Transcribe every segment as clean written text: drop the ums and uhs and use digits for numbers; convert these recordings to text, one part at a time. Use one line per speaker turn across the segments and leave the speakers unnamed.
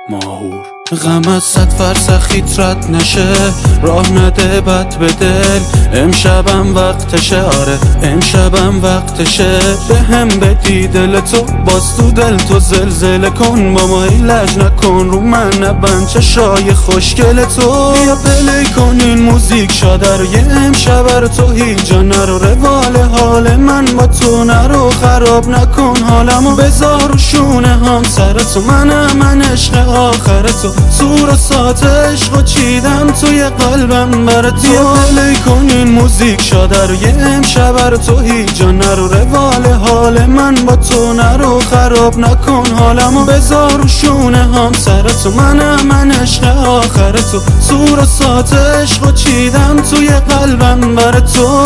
ماهور غم از 100 فرسخیت رد نشه، راه نده بد به دل. امشبم وقتشه، آره امشبم وقتشه. به هم بدی دل تو، باز تو دل تو زلزله کن. با ما لج نکن، رو من نبند چشای خوشگل تو. بیا پلی کن این موزیک شاده رو، یه امشب رو تو هیچ جا نرو. روال حال من با تو نرو، خراب نکن حالمو. بذار رو شونه هم سر تو، من عشق آخر تو. سور و سات عشق و چیدم توی قلبم بر تو. یه پلی کن این موزیک شاده رو، یه امشب رو تو هیچ جا نرو. روال حال من با تو نرو، خراب نکن حالمو. بذار رو شونه هم سر تو، من عشق آخر تو. سور و سات عشق و چیدم توی قلبم بر تو.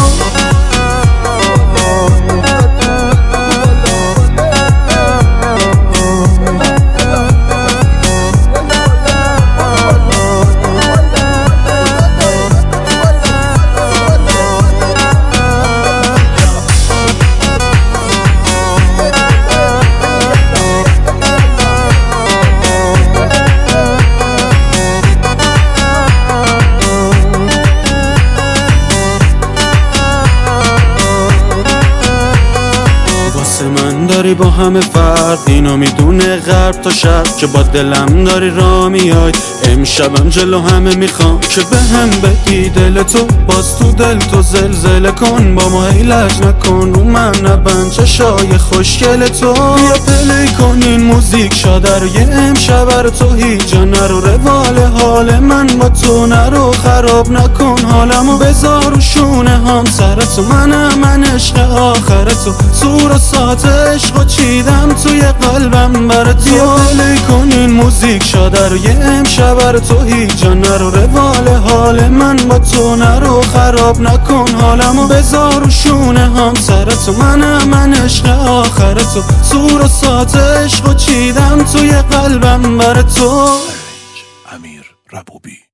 من داری با همه فرق، اینو میدونه غرب تا شرق. که با دلم داری را میای، امشبم جلو همه میخوام. که به هم بدی دل تو، باز تو دل تو زلزله کن. با ما لج نکن، رو من نبند چشای خوشگل تو. بیا پلی کن این موزیک شاده رو، یه امشب رو تو هیچ جا نرو. روال حال من با تو نرو، خراب نکن حالمو. بذار رو شونه هم سر تو، من عشق آخر تو. سور و سات عشق و چیدم توی قلبم بر تو. بیا پلی کن این موزیک شاده رو، یه امشب رو تو هیچ جا نرو. روال حال من با تو نرو، خراب نکن حالمو. بذار رو شونه هم سر تو، من عشق آخر تو. سور و سات عشق و چیدم توی قلبم بر تو.
امیر ربوبی.